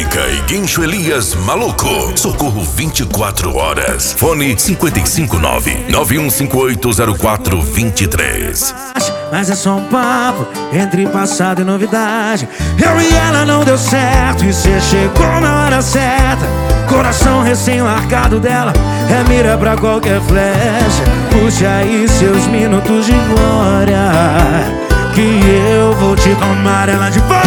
Mecânica e Guincho Elias Maluco. Socorro 24 horas. Fone 559-9158-0423. Mas é só um papo entre passado e novidade. Eu e ela não deu certo e cê chegou na hora certa. Coração recém-largado dela é mira pra qualquer flecha. Puxe aí seus minutos de glória, que eu vou te tomar ela de volta.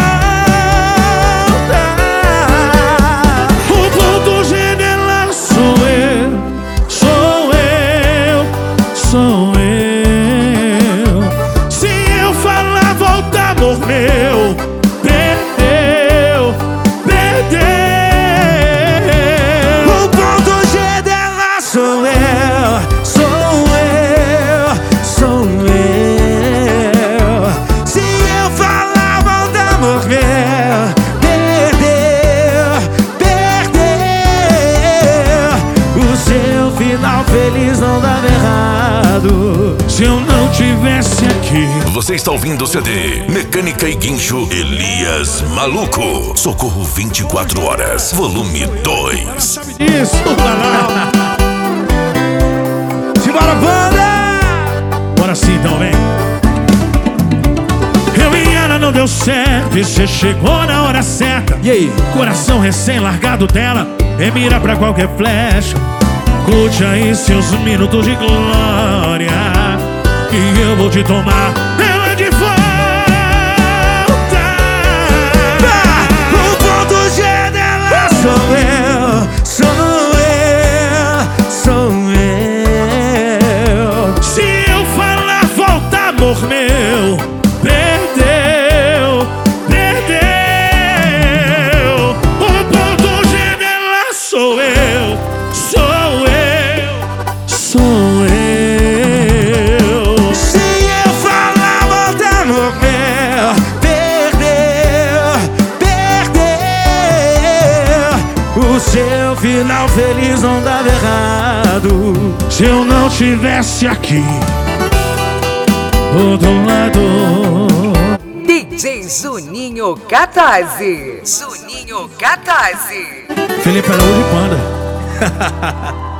O ponto G dela sou eu, sou eu, sou eu. Se eu falar volta, amor meu, perdeu, perdeu. O ponto G dela sou eu, sou eu, sou eu. Se eu falar volta, amor meu, perdeu, perdeu. O seu final feliz não dava errado se eu não tivesse aqui. Você está ouvindo o CD Mecânica e Guincho Elias Maluco. Socorro 24 horas, volume 2. Isso, simbora, banda! Bora sim, então, vem. Eu e ela não deu certo e cê chegou na hora certa. E aí? Coração recém-largado dela é mira pra qualquer flecha. Curte aí seus minutos de glória, que eu vou te tomar ela de volta. O ponto G dela sou eu, sou eu, sou eu. Se eu falar volta, amor meu, perdeu, perdeu. O ponto G dela sou eu, sou eu, sou eu. Se eu falar volta, amor meu, perdeu, perdeu. O seu final feliz não dava errado se eu não tivesse aqui do lado. DJ Juninho Catarse. Juninho Catarse. Felipe Araújo e Panda.